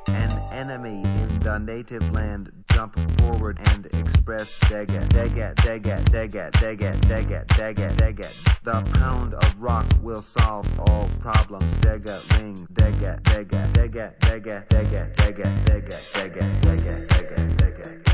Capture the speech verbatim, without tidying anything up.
An enemy in the native land, jump forward and express Dega, Dega, Dega, Dega, Dega, Dega, Dega, Dega. The pound of rock will solve all problems. Dega ring, Dega, Dega, Dega, Dega, Dega, Dega, Dega, Dega, Dega, Dega, Dega.